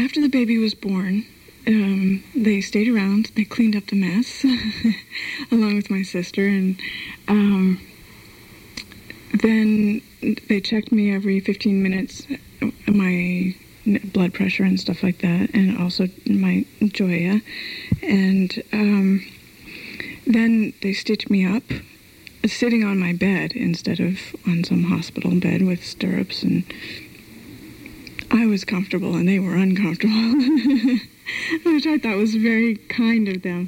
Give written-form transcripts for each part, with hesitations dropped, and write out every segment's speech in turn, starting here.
after the baby was born, they stayed around. They cleaned up the mess along with my sister, and then they checked me every 15 minutes, my blood pressure and stuff like that, and also my Joya. And then they stitched me up, sitting on my bed instead of on some hospital bed with stirrups, and I was comfortable and they were uncomfortable, which I thought was very kind of them.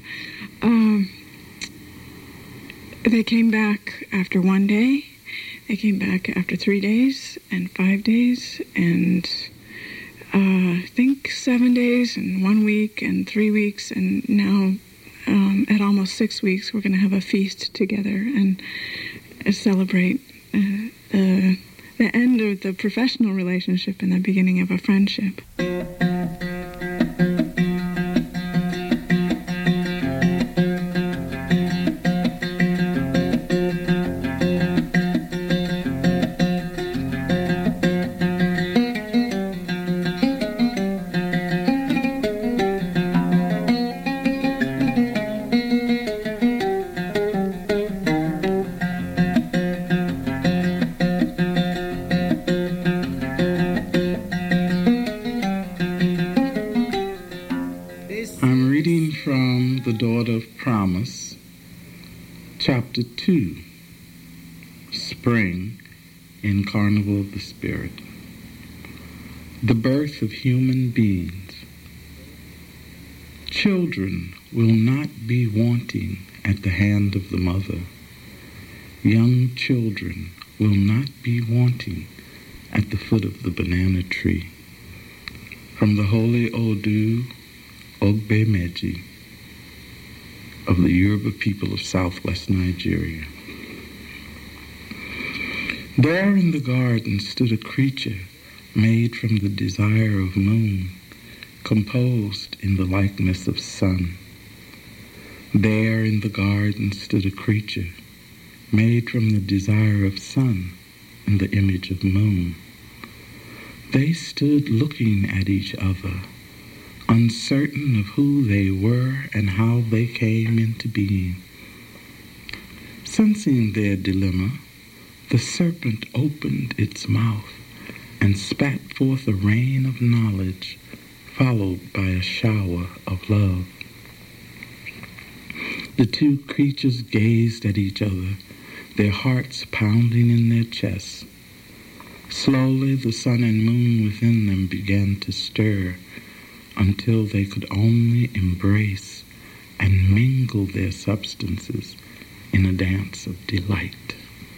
They came back after 1 day. They came back after 3 days and 5 days and I think 7 days and 1 week and 3 weeks, and now at almost 6 weeks we're going to have a feast together and celebrate the end of the professional relationship and the beginning of a friendship. Chapter 2, Spring in Carnival of the Spirit. The birth of human beings. Children will not be wanting at the hand of the mother. Young children will not be wanting at the foot of the banana tree. From the Holy Odu Ogbemeji of the Yoruba people of southwest Nigeria. There in the garden stood a creature made from the desire of moon, composed in the likeness of sun. There in the garden stood a creature made from the desire of sun in the image of moon. They stood looking at each other, uncertain of who they were and how they came into being. Sensing their dilemma, the serpent opened its mouth and spat forth a rain of knowledge, followed by a shower of love. The two creatures gazed at each other, their hearts pounding in their chests. Slowly the sun and moon within them began to stir, until they could only embrace and mingle their substances in a dance of delight.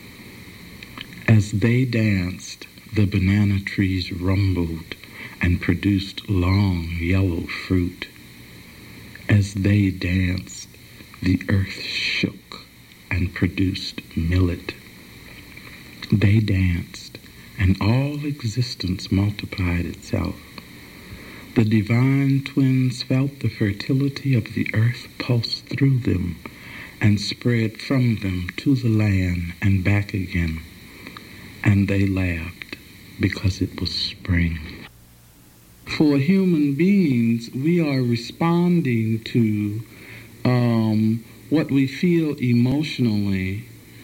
As they danced, the banana trees rumbled and produced long yellow fruit. As they danced, the earth shook and produced millet. They danced, and all existence multiplied itself. The divine twins felt the fertility of the earth pulse through them and spread from them to the land and back again. And they laughed because it was spring. For human beings, we are responding to what we feel emotionally.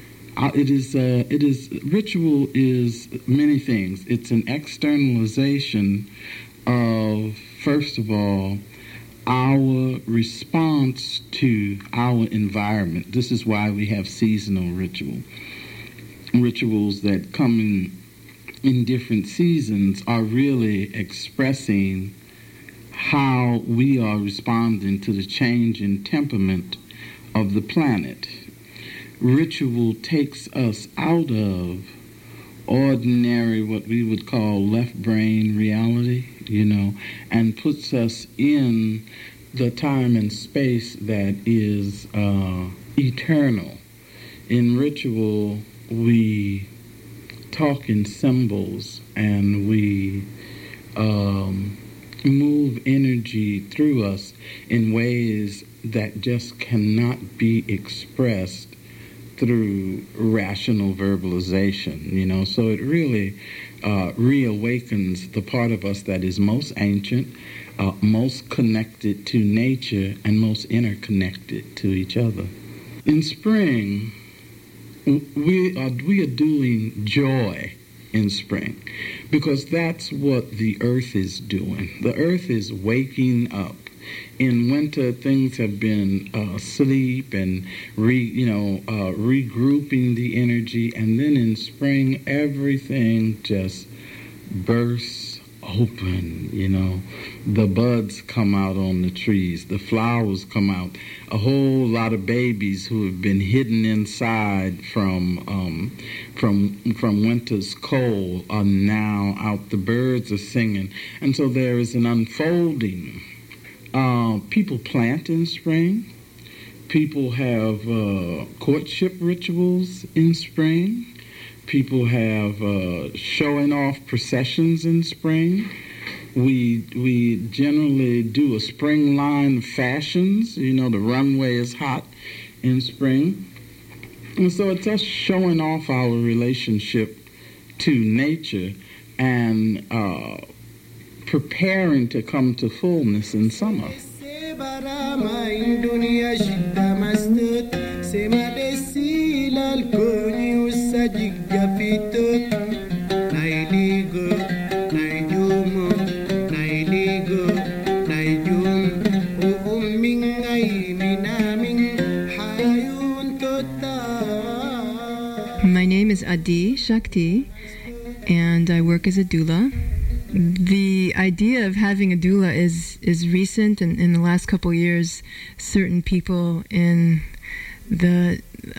Ritual is many things. It's an externalization of, first of all, our response to our environment. This is why we have seasonal rituals that come in different seasons are really expressing how we are responding to the change in temperament of the planet. Ritual takes us out of ordinary, what we would call left brain reality, and puts us in the time and space that is eternal. In ritual, we talk in symbols and we move energy through us in ways that just cannot be expressed through rational verbalization, so it really reawakens the part of us that is most ancient, most connected to nature and most interconnected to each other. In spring, we are doing joy in spring because that's what the earth is doing. The earth is waking up. In winter, things have been asleep and regrouping the energy, and then in spring, everything just bursts open. The buds come out on the trees, the flowers come out. A whole lot of babies who have been hidden inside from winter's cold are now out. The birds are singing, and so there is an unfolding. People plant in spring. People have courtship rituals in spring. People have showing off processions in spring. We generally do a spring line of fashions. The runway is hot in spring. And so it's us showing off our relationship to nature and preparing to come to fullness in summer. My name is Adi Shakti, and I work as a doula. The idea of having a doula is recent, and in the last couple of years, certain people in the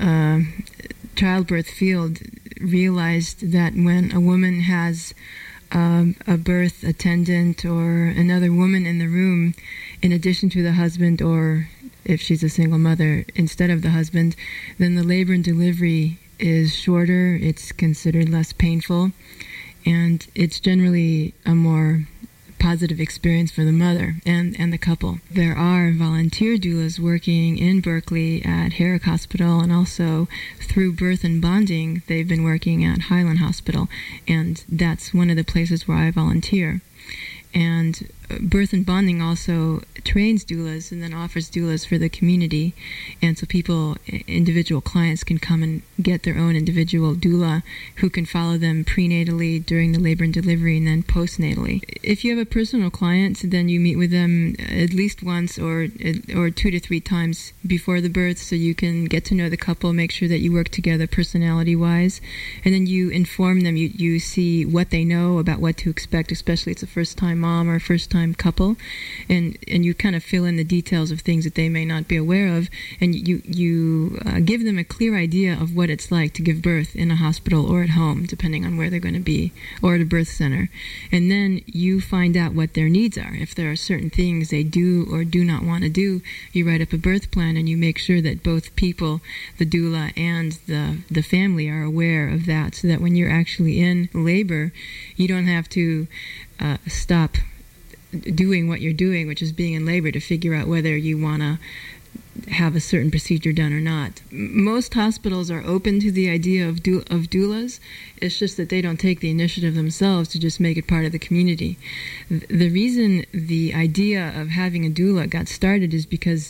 childbirth field realized that when a woman has a birth attendant or another woman in the room, in addition to the husband, or if she's a single mother, instead of the husband, then the labor and delivery is shorter, it's considered less painful, and it's generally a more positive experience for the mother and the couple. There are volunteer doulas working in Berkeley at Herrick Hospital, and also through Birth and Bonding, they've been working at Highland Hospital, and that's one of the places where I volunteer. And Birth and Bonding also trains doulas and then offers doulas for the community. And so individual clients can come and get their own individual doula who can follow them prenatally, during the labor and delivery, and then postnatally. If you have a personal client, then you meet with them at least once or 2 to 3 times before the birth, so you can get to know the couple, make sure that you work together personality-wise, and then you inform them, you see what they know about what to expect, especially if it's a first-time mom or a first-time couple, and you kind of fill in the details of things that they may not be aware of, and you give them a clear idea of what it's like to give birth in a hospital or at home, depending on where they're going to be, or at a birth center. And then you find out what their needs are. If there are certain things they do or do not want to do, you write up a birth plan, and you make sure that both people, the doula and the family, are aware of that, so that when you're actually in labor, you don't have to stop doing what you're doing, which is being in labor, to figure out whether you want to have a certain procedure done or not. Most hospitals are open to the idea of doulas. It's just that they don't take the initiative themselves to just make it part of the community. The reason the idea of having a doula got started is because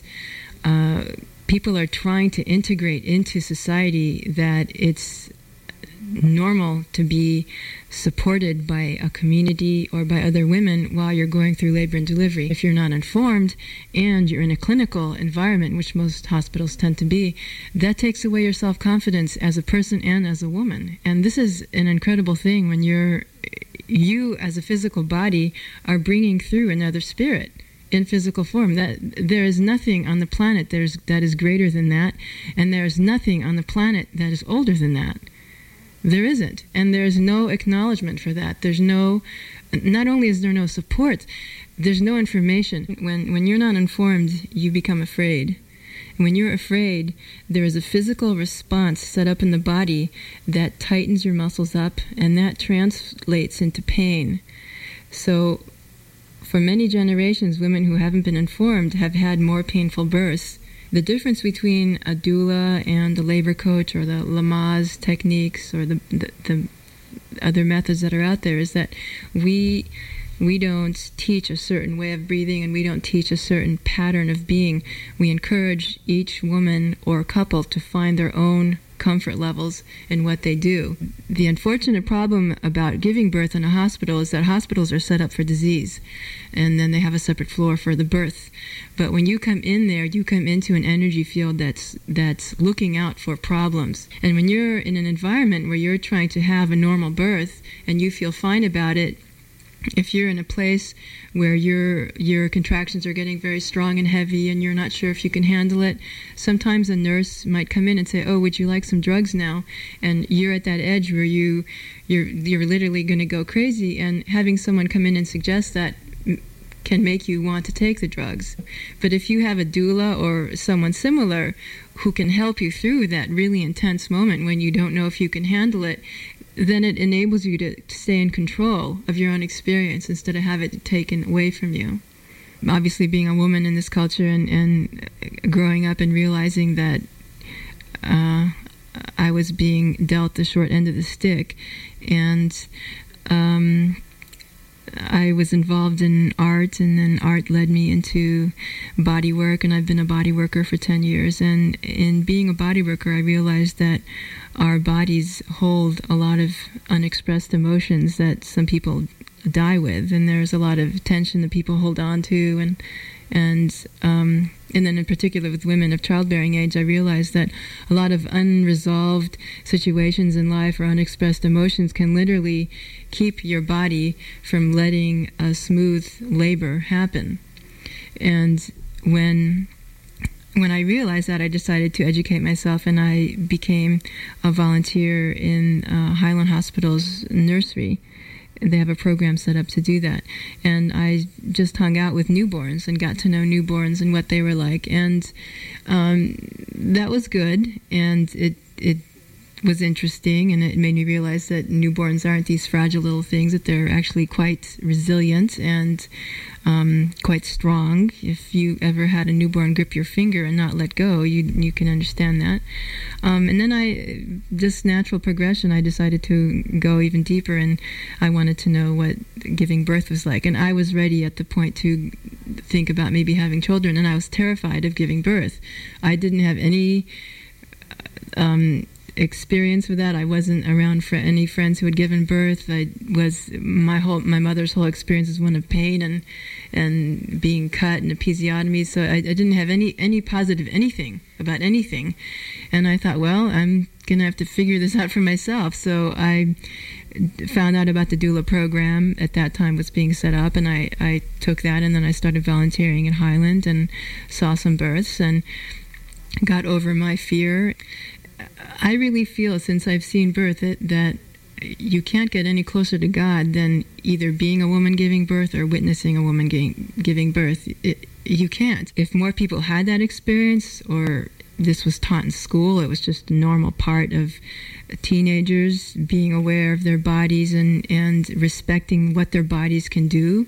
people are trying to integrate into society that it's normal to be supported by a community or by other women while you're going through labor and delivery. If you're not informed and you're in a clinical environment, which most hospitals tend to be, that takes away your self-confidence as a person and as a woman. And this is an incredible thing when you as a physical body are bringing through another spirit in physical form. That there is nothing on the planet that is greater than that, and there is nothing on the planet that is older than that. There isn't, and there's no acknowledgement for that. Not only is there no support, there's no information. When you're not informed, you become afraid. And when you're afraid, there is a physical response set up in the body that tightens your muscles up, and that translates into pain. So for many generations, women who haven't been informed have had more painful births. The difference between a doula and a labor coach, or the Lamaze techniques, or the other methods that are out there, is that we We don't teach a certain way of breathing, and we don't teach a certain pattern of being. We encourage each woman or couple to find their own comfort levels in what they do. The unfortunate problem about giving birth in a hospital is that hospitals are set up for disease, and then they have a separate floor for the birth. But when you come in there, you come into an energy field that's looking out for problems. And when you're in an environment where you're trying to have a normal birth and you feel fine about it, if you're in a place where your contractions are getting very strong and heavy and you're not sure if you can handle it, sometimes a nurse might come in and say, "Oh, would you like some drugs now?" And you're at that edge where you're literally going to go crazy, and having someone come in and suggest that can make you want to take the drugs. But if you have a doula or someone similar who can help you through that really intense moment when you don't know if you can handle it, then it enables you to stay in control of your own experience instead of have it taken away from you. Obviously, being a woman in this culture and growing up and realizing that I was being dealt the short end of the stick, and I was involved in art, and then art led me into body work, and I've been a body worker for 10 years. And in being a body worker, I realized that our bodies hold a lot of unexpressed emotions that some people die with, and there's a lot of tension that people hold on to, and then in particular with women of childbearing age, I realized that a lot of unresolved situations in life or unexpressed emotions can literally keep your body from letting a smooth labor happen. And when I realized that, I decided to educate myself, and I became a volunteer in Highland Hospital's nursery. They have a program set up to do that. And I just hung out with newborns and got to know newborns and what they were like. And that was good, and it was interesting, and it made me realize that newborns aren't these fragile little things, that they're actually quite resilient and quite strong. If you ever had a newborn grip your finger and not let go, you can understand that. And then just natural progression, I decided to go even deeper, and I wanted to know what giving birth was like. And I was ready at the point to think about maybe having children, and I was terrified of giving birth. I didn't have any experience with that. I wasn't around for any friends who had given birth. My mother's whole experience is one of pain and being cut and episiotomy. So I didn't have any positive anything about anything. And I thought, well, I'm gonna have to figure this out for myself. So I found out about the doula program at that time was being set up, and I took that, and then I started volunteering in Highland and saw some births and got over my fear. I really feel, since I've seen birth, that you can't get any closer to God than either being a woman giving birth or witnessing a woman giving birth. You can't. If more people had that experience, or this was taught in school, it was just a normal part of teenagers being aware of their bodies and respecting what their bodies can do,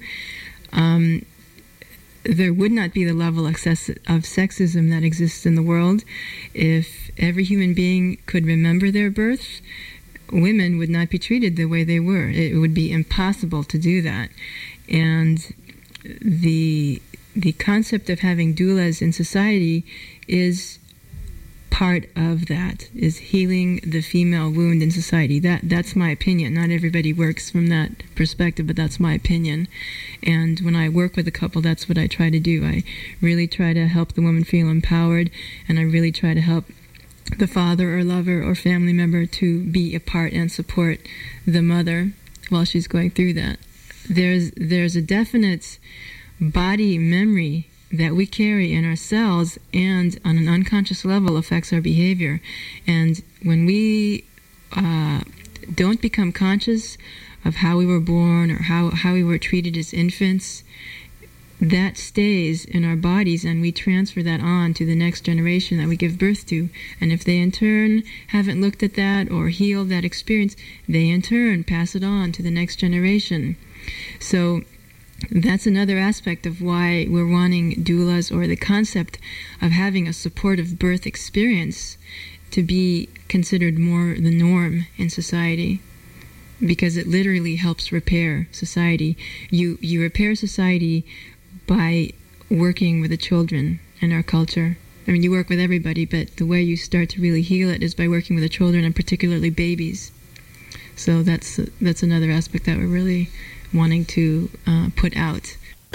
there would not be the level of sexism that exists in the world. If every human being could remember their birth, women would not be treated the way they were. It would be impossible to do that. And the concept of having doulas in society is part of that, is healing the female wound in society. That's my opinion. Not everybody works from that perspective, but that's my opinion. And when I work with a couple, that's what I try to do. I really try to help the woman feel empowered, and I really try to help the father or lover or family member to be a part and support the mother while she's going through that. There's a definite body memory that we carry in our cells, and on an unconscious level affects our behavior. And when we don't become conscious of how we were born or how we were treated as infants, that stays in our bodies, and we transfer that on to the next generation that we give birth to. And if they in turn haven't looked at that or healed that experience, they in turn pass it on to the next generation. So that's another aspect of why we're wanting doulas, or the concept of having a supportive birth experience, to be considered more the norm in society. because it literally helps repair society. You repair society by working with the children in our culture. I mean, you work with everybody, but the way you start to really heal it is by working with the children, and particularly babies. So that's another aspect that we're really wanting to put out.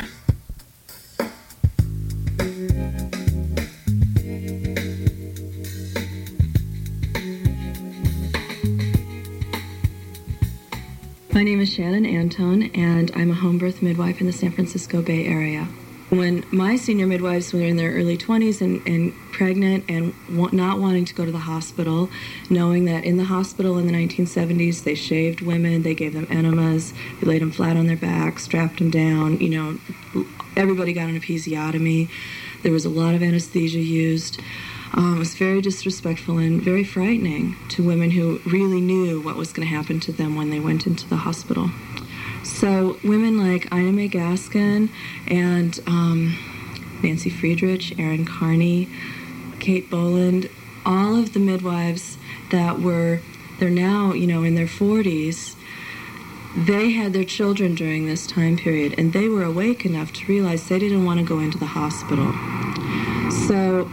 My name is Shannon Antone, and I'm a home birth midwife in the San Francisco Bay Area. When my senior midwives were in their early 20s and pregnant and not wanting to go to the hospital, knowing that in the hospital in the 1970s they shaved women, they gave them enemas, they laid them flat on their back, strapped them down, everybody got an episiotomy. There was a lot of anesthesia used. It was very disrespectful and very frightening to women who really knew what was going to happen to them when they went into the hospital. So women like Ina May Gaskin and Nancy Friedrich, Erin Carney, Kate Boland, all of the midwives they're now, in their 40s, they had their children during this time period, and they were awake enough to realize they didn't want to go into the hospital. So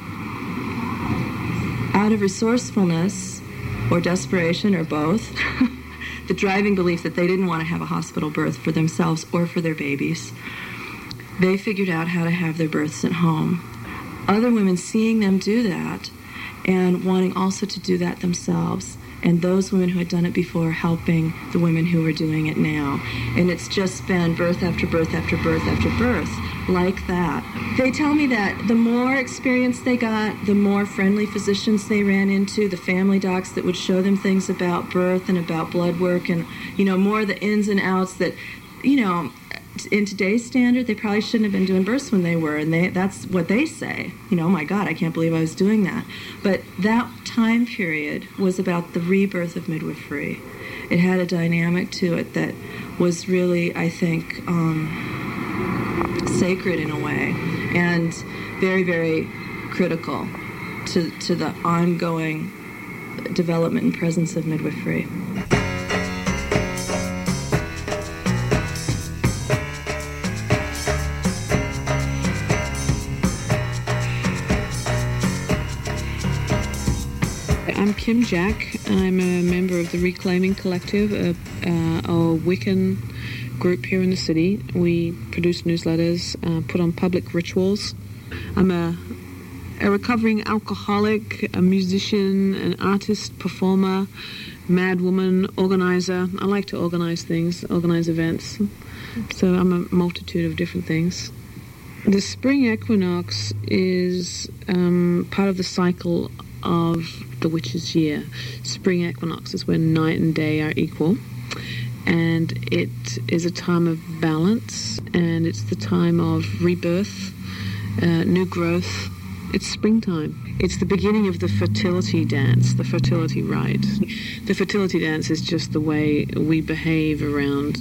out of resourcefulness or desperation or both, the driving belief that they didn't want to have a hospital birth for themselves or for their babies, they figured out how to have their births at home. Other women seeing them do that and wanting also to do that themselves, and those women who had done it before helping the women who were doing it now. And it's just been birth after birth after birth after birth like that. They tell me that the more experience they got, the more friendly physicians they ran into, the family docs that would show them things about birth and about blood work and, more of the ins and outs that, in today's standard, they probably shouldn't have been doing births when they were, and that's what they say. Oh my God, I can't believe I was doing that. But that time period was about the rebirth of midwifery. It had a dynamic to it that was really, I think, sacred in a way, and very, very critical to the ongoing development and presence of midwifery. I'm Kim Jack. I'm a member of the Reclaiming Collective, a Wiccan group here in the city. We produce newsletters, put on public rituals. I'm a recovering alcoholic, a musician, an artist, performer, mad woman, organizer. I like to organize things, organize events. So I'm a multitude of different things. The spring equinox is part of the cycle of the witch's year. Spring equinox is when night and day are equal, and it is a time of balance, and it's the time of rebirth, new growth. It's springtime. It's the beginning of the fertility dance, the fertility rite. The fertility dance is just the way we behave around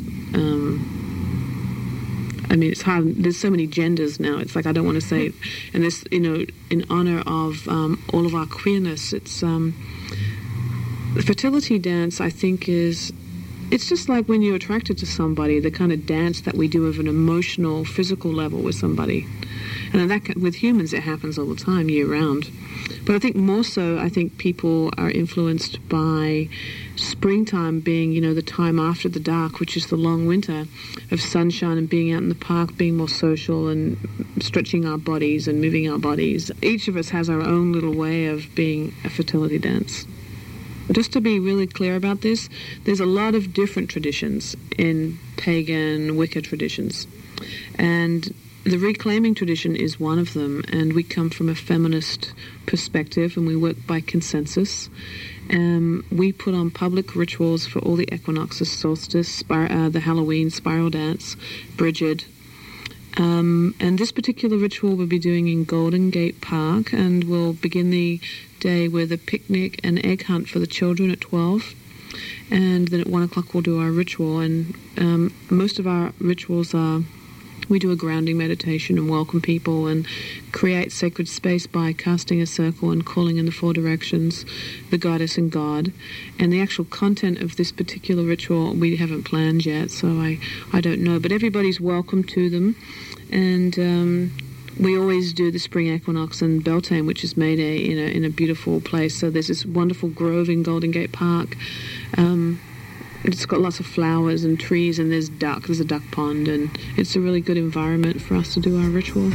it's hard. There's so many genders now. It's like I don't want to say it. And this, in honor of all of our queerness, it's the fertility dance, I think, it's just like when you're attracted to somebody, the kind of dance that we do of an emotional, physical level with somebody. And with humans, it happens all the time, year-round. But I think more so, people are influenced by springtime being, the time after the dark, which is the long winter of sunshine and being out in the park, being more social and stretching our bodies and moving our bodies. Each of us has our own little way of being a fertility dance. Just to be really clear about this, there's a lot of different traditions in pagan Wicca traditions. And the reclaiming tradition is one of them, and we come from a feminist perspective, and we work by consensus. We put on public rituals for all the equinoxes, solstice, the Halloween spiral dance, Bridget. And this particular ritual we'll be doing in Golden Gate Park, and we'll begin the day with a picnic and egg hunt for the children at 12. And then at 1 o'clock we'll do our ritual, and most of our rituals are We do a grounding meditation and welcome people and create sacred space by casting a circle and calling in the 4 directions, the goddess and God. And the actual content of this particular ritual we haven't planned yet, so I don't know. But everybody's welcome to them. And we always do the spring equinox in Beltane, which is made in a beautiful place. So there's this wonderful grove in Golden Gate Park. It's got lots of flowers and trees, and there's a duck pond, and it's a really good environment for us to do our ritual.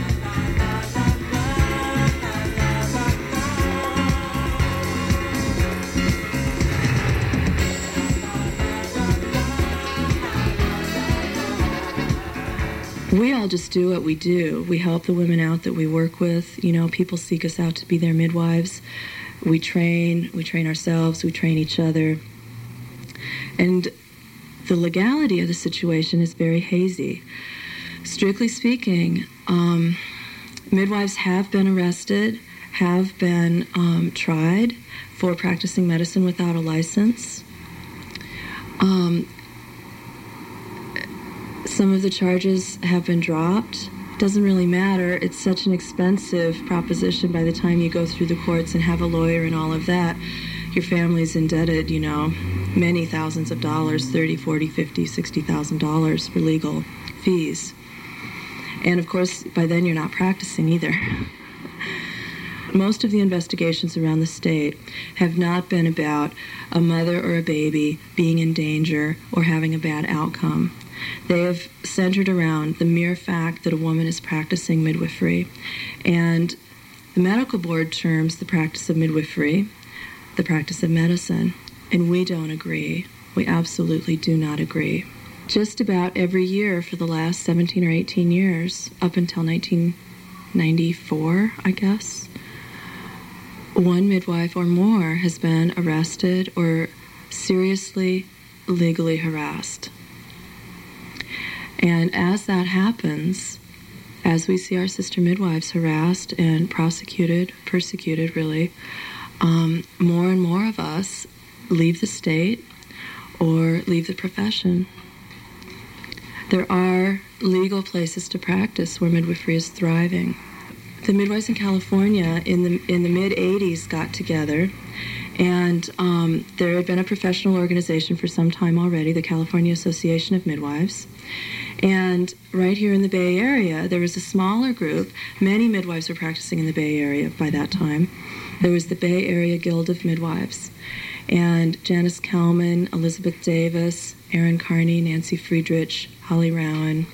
We all just do what we do. We help the women out that we work with. You know, people seek us out to be their midwives. We train ourselves, we train each other. And the legality of the situation is very hazy. Strictly speaking, midwives have been arrested, have been tried for practicing medicine without a license. Some of the charges have been dropped. It doesn't really matter. It's such an expensive proposition by the time you go through the courts and have a lawyer and all of that. Your family's indebted, you know, many thousands of dollars, $30,000, $40,000, $50,000, $60,000 for legal fees. And of course, by then you're not practicing either. Most of the investigations around the state have not been about a mother or a baby being in danger or having a bad outcome. They have centered around the mere fact that a woman is practicing midwifery. And the medical board terms the practice of midwifery the practice of medicine, and we don't agree. We absolutely do not agree. Just about every year for the last 17 or 18 years, up until 1994, I guess, one midwife or more has been arrested or seriously legally harassed. And as that happens, as we see our sister midwives harassed and prosecuted, persecuted really, more and more of us leave the state or leave the profession. There are legal places to practice where midwifery is thriving. The midwives in California in the mid-'80s got together, and there had been a professional organization for some time already, the California Association of Midwives. And right here in the Bay Area, there was a smaller group. Many midwives were practicing in the Bay Area by that time. There was the Bay Area Guild of Midwives. And Janice Kelman, Elizabeth Davis, Erin Carney, Nancy Friedrich, Holly Rowan,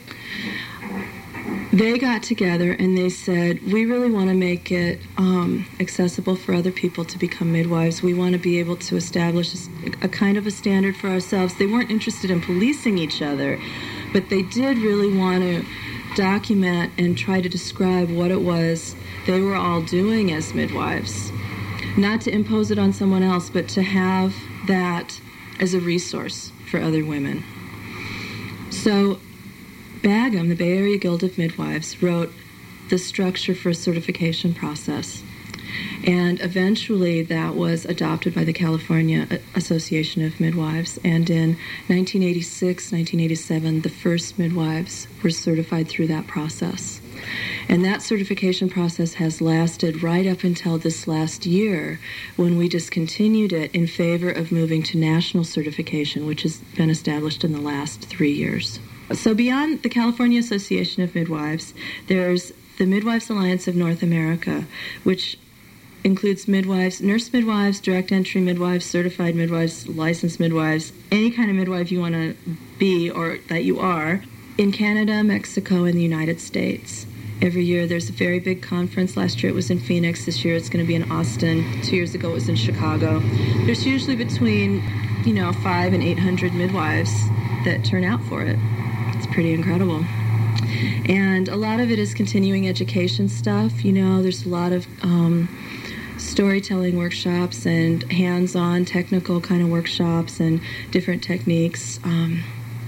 they got together and they said, we really want to make it accessible for other people to become midwives. We want to be able to establish a kind of a standard for ourselves. They weren't interested in policing each other, but they did really want to document and try to describe what it was they were all doing as midwives. Not to impose it on someone else, but to have that as a resource for other women. So BAGM, the Bay Area Guild of Midwives, wrote the structure for a certification process. And eventually that was adopted by the California Association of Midwives. And in 1986, 1987, the first midwives were certified through that process. And that certification process has lasted right up until this last year, when we discontinued it in favor of moving to national certification, which has been established in the last 3 years. So beyond the California Association of Midwives, there's the Midwives Alliance of North America, which includes midwives, nurse midwives, direct entry midwives, certified midwives, licensed midwives, any kind of midwife you want to be or that you are, in Canada, Mexico, and the United States. Every year there's a very big conference. Last year it was in Phoenix. This year it's going to be in Austin. 2 years ago it was in Chicago. There's usually between, 500 and 800 midwives that turn out for it. It's pretty incredible. And a lot of it is continuing education stuff. There's a lot of storytelling workshops and hands-on technical kind of workshops and different techniques.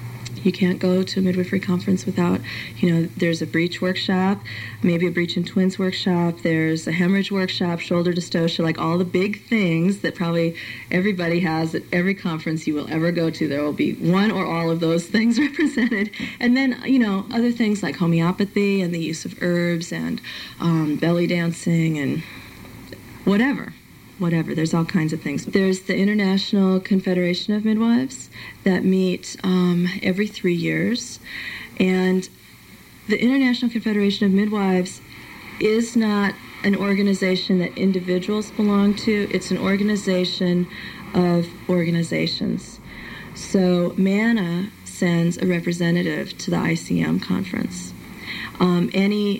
You can't go to a midwifery conference without, there's a breech workshop, maybe a breech and twins workshop, there's a hemorrhage workshop, shoulder dystocia, like all the big things that probably everybody has at every conference you will ever go to. There will be one or all of those things represented. And then, other things like homeopathy and the use of herbs and belly dancing and whatever. There's all kinds of things. There's the International Confederation of Midwives that meet every 3 years. And the International Confederation of Midwives is not an organization that individuals belong to. It's an organization of organizations. So MANA sends a representative to the ICM conference. Any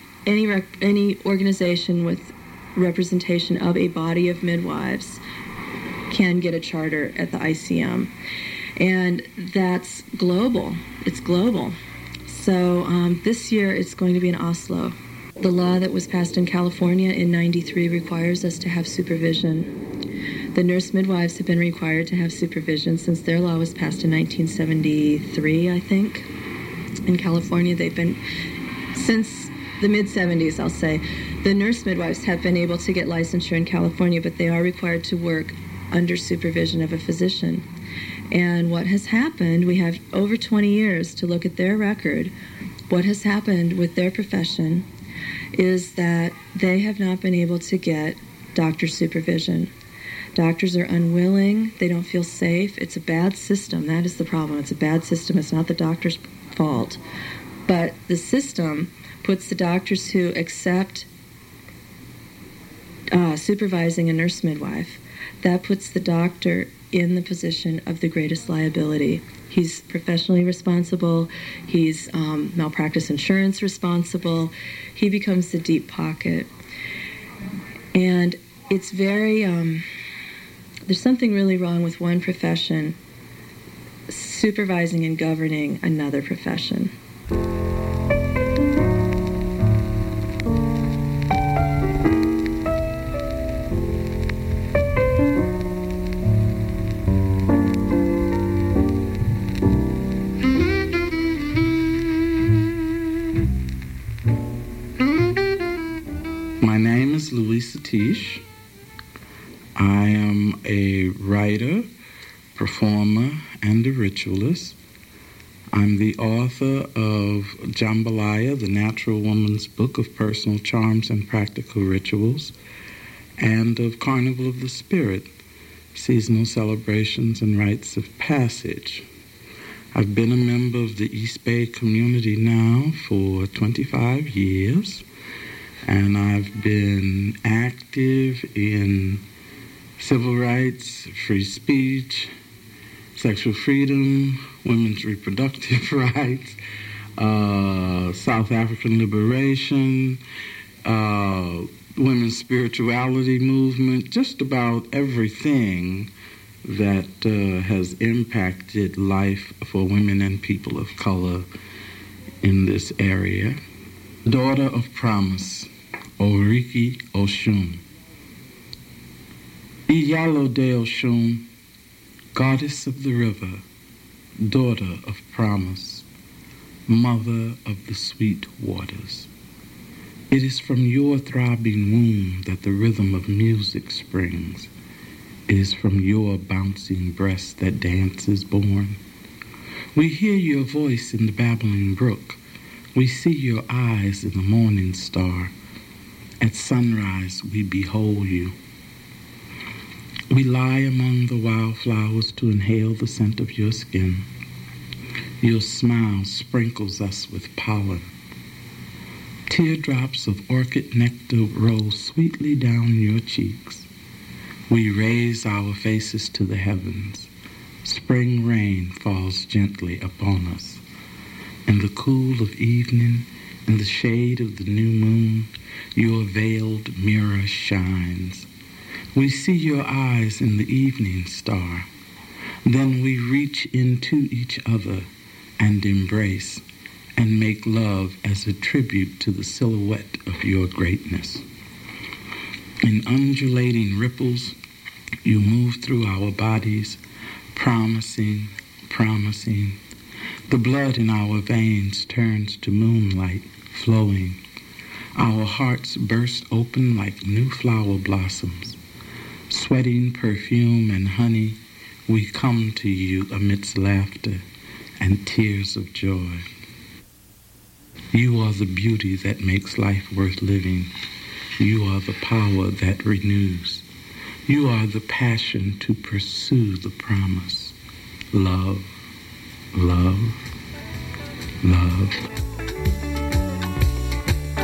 organization with representation of a body of midwives can get a charter at the ICM. And that's global. It's global. So this year it's going to be in Oslo. The law that was passed in California in '93 requires us to have supervision. The nurse midwives have been required to have supervision since their law was passed in 1973, I think. In California, they've been, since the mid-'70s, I'll say, the nurse midwives have been able to get licensure in California, but they are required to work under supervision of a physician. And what has happened, we have over 20 years to look at their record. What has happened with their profession is that they have not been able to get doctor supervision. Doctors are unwilling. They don't feel safe. It's a bad system. That is the problem. It's a bad system. It's not the doctor's fault. But the system puts the doctors who accept supervising a nurse midwife, that puts the doctor in the position of the greatest liability. He's professionally responsible. He's malpractice insurance responsible. He becomes the deep pocket. And it's very, there's something really wrong with one profession supervising and governing another profession. My name is Louis Satish. I am a writer, performer, and a ritualist. I'm the author of Jambalaya, the Natural Woman's Book of Personal Charms and Practical Rituals, and of Carnival of the Spirit, Seasonal Celebrations and Rites of Passage. I've been a member of the East Bay community now for 25 years, and I've been active in civil rights, free speech, sexual freedom, women's reproductive rights, South African liberation, women's spirituality movement, just about everything that has impacted life for women and people of color in this area. Daughter of Promise, Oriki Oshun. Iyalo de Oshun, Goddess of the River, Daughter of Promise, Mother of the Sweet Waters. It is from your throbbing womb that the rhythm of music springs. It is from your bouncing breast that dance is born. We hear your voice in the babbling brook. We see your eyes in the morning star. At sunrise we behold you. We lie among the wildflowers to inhale the scent of your skin. Your smile sprinkles us with pollen. Teardrops of orchid nectar roll sweetly down your cheeks. We raise our faces to the heavens. Spring rain falls gently upon us. In the cool of evening, in the shade of the new moon, your veiled mirror shines. We see your eyes in the evening star. Then we reach into each other and embrace and make love as a tribute to the silhouette of your greatness. In undulating ripples, you move through our bodies, promising, promising. The blood in our veins turns to moonlight flowing. Our hearts burst open like new flower blossoms. Sweating perfume and honey, we come to you amidst laughter and tears of joy. You are the beauty that makes life worth living. You are the power that renews. You are the passion to pursue the promise. Love, love, love.